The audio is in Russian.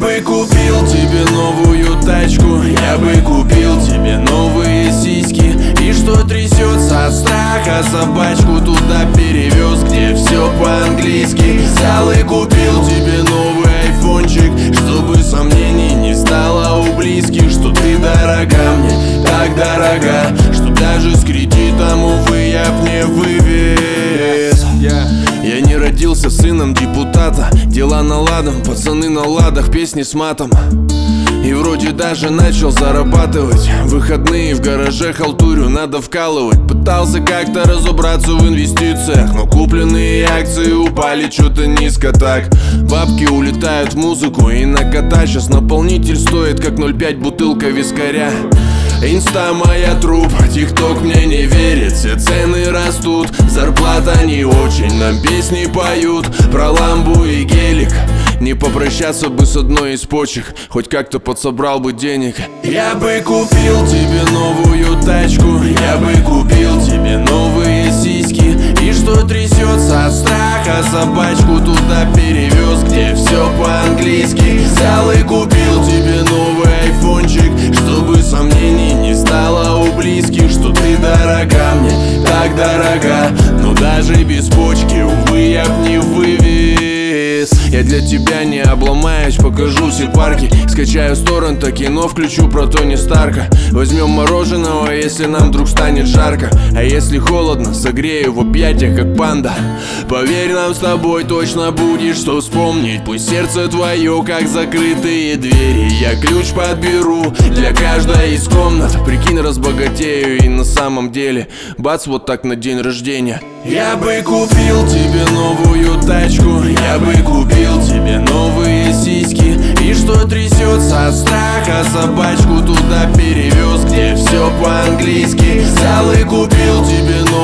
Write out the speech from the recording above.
бы купил тебе новую тачку, я бы купил тебе новые сиськи. И что трясется от страха, собачку туда перевез, где все по-английски. Взял и купил тебе новый айфончик, чтобы сомнений не стало у близких, что ты дорога мне, так дорога, что даже с кредитом, увы, я б не вывез. Я не родился сыном депутата, дела наладом, пацаны на ладах, песни с матом. И вроде даже начал зарабатывать. Выходные в гараже халтурю надо вкалывать. Пытался как-то разобраться в инвестициях, но купленные акции упали что-то низко так. Бабки улетают в музыку и на кота. Сейчас наполнитель стоит как 0,5 бутылка вискаря. Инста моя труп, тикток мне не верит. Все цены растут, зарплата не очень. Нам песни поют про ламбу и гелик. Не попрощаться бы с одной из почек, хоть как-то подсобрал бы денег. Я бы купил тебе новую тачку, я бы купил тебе новые сиськи. И что трясется от страха, собачку туда перевез, где все по-английски. Взял и купил тебе новый айфончик, чтобы сомнений не стало у близких, что ты дорога мне, так дорога, но даже без почки, увы, я б не вывез. Я для тебя не обломаюсь, покажу все парки. Скачаю с торрента кино, включу про Тони Старка. Возьмем мороженого, если нам вдруг станет жарко. А если холодно, согрею в объятиях, как панда. Поверь, нам с тобой точно будет что вспомнить. Пусть сердце твое, как закрытые двери. Я ключ подберу для каждой из комнат. Прикинь, разбогатею и на самом деле бац, вот так на день рождения. Я бы купил тебе новую тачку, я бы купил тебе новые сиськи. И что трясется от страха, собачку туда перевез, где все по-английски. Взял и купил тебе новую